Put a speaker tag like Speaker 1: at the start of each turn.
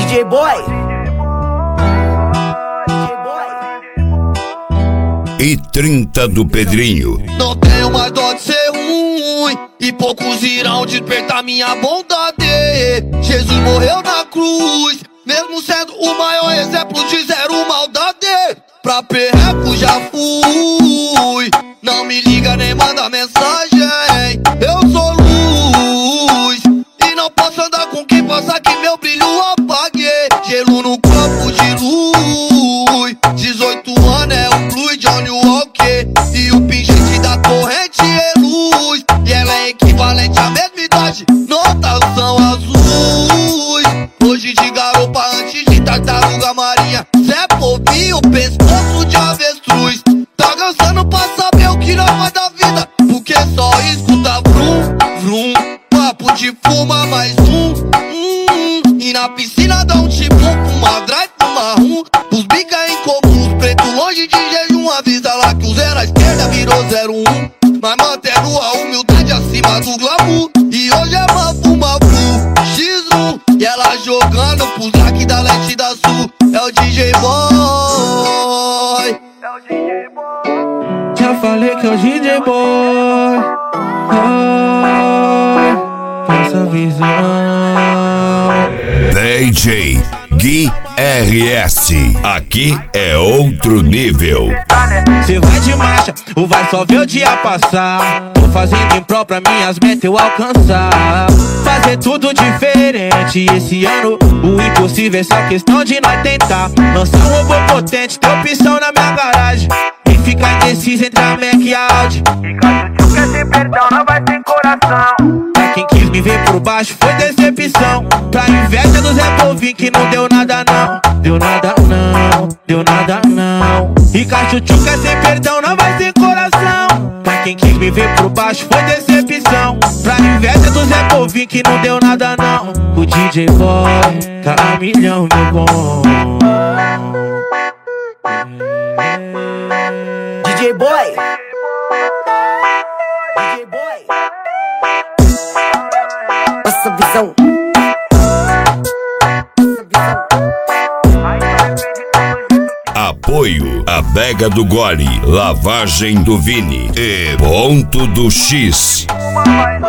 Speaker 1: DJ Boy.
Speaker 2: E 30 do Pedrinho.
Speaker 3: Não tenho mais dó de ser ruim, e poucos irão despertar minha bondade. Jesus morreu na cruz, mesmo sendo o maior exemplo de zero maldade. Pra perreco já fui, não me liga nem manda mensagem. Eu sou luz, e não posso andar com quem possa que meu brilho apague. Gelo no corpo de luz, 18 anos é o Blue Johnny Walker, e o pingente da corrente é luz, e ela é equivalente à mesma idade, notas são azuis. Hoje de garopa antes de tartaruga marinha, Zé Povinho, pescoço de avestruz. Tá cansando pra saber o que nós faz da vida, porque só escuta vrum, vrum. Papo de fuma mais e na piscina dá um tipo, uma drive, uma rum. Os bica incomuns, preto longe de jejum. Avisa lá que o zero à esquerda virou 01, mas mantendo a humildade acima do glamour. E hoje é mafu, X1, e ela jogando pro Zac da Leste da Sul. É o DJ Boy, é o DJ Boy.
Speaker 4: Já falei que é o DJ Boy. Essa visão.
Speaker 2: DJ Gui RS. Aqui é outro nível.
Speaker 4: Cê vai de marcha ou vai só ver o dia passar? Tô fazendo em prol pra minhas metas eu alcançar. Fazer tudo diferente esse ano. O impossível é só questão de nós tentar. Lançar um robô potente, ter opção na minha garagem. E ficar indeciso entre a Mac e a Audi. E caso tu quer ter perdão, não vai ter coração. Pra quem quis me ver por baixo foi decepção. Pra inveja do Zé Povinho que não deu nada não. Deu nada não, deu nada não. E cachuchu quer ter perdão, não vai ter coração. Pra quem quis me ver por baixo foi decepção. Pra inveja do Zé Povinho que não deu nada não. O DJ Boy tá a milhão, meu bom.
Speaker 1: DJ Boy. DJ Boy. Essa visão.
Speaker 2: Apoio Adega do Gole, Lavagem do Vini e Ponto do X.